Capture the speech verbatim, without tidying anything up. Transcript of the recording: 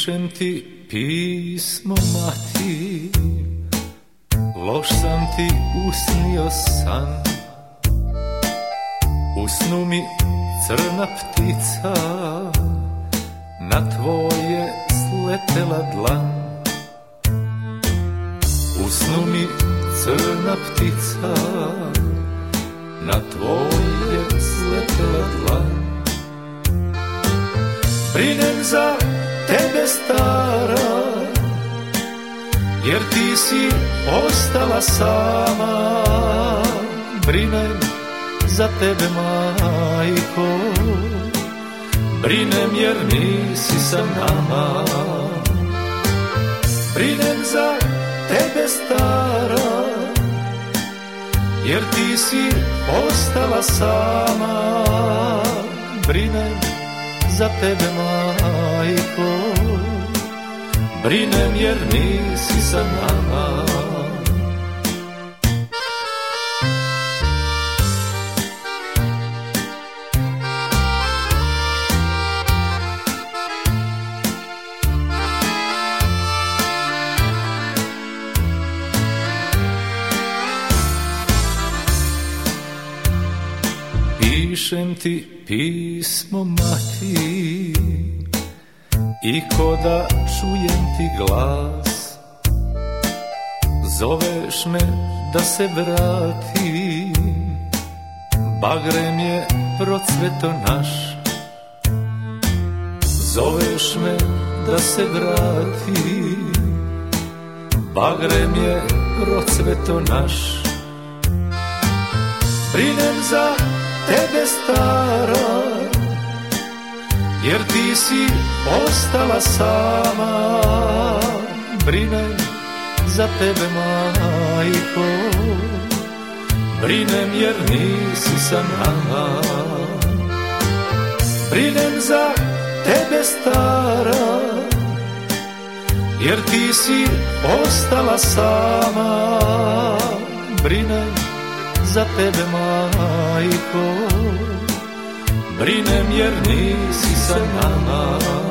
Pišem ti pismo, mati, loš sam ti usnio san. U snu mi crna ptica na tvoje sletela dlan. U snu mi crna ptica na tvoje sletela dlan. Brinem za tebe, stara, jer ti si ostala sama. Brinem za tebe, majko, brinem jer nisi sa nama. Brinem za tebe, stara, jer ti si ostala sama. Brinem za tebe, majko, brinem jer nisi sa nama. Pišem ti pismo, mati, i ko da čujem ti glas. Zoveš me da se vratim, bagrem je procveto naš. Zoveš me da se vratim, bagrem je procveto naš. Brinem za tebe, stara, jer ti si ostala sama. Brinem za tebe, majko, brinem jer nisi sa nama. Brinem za tebe, stara, jer ti si ostala sama. Brinem za tebe, majko, brinem jer nisi sa nama.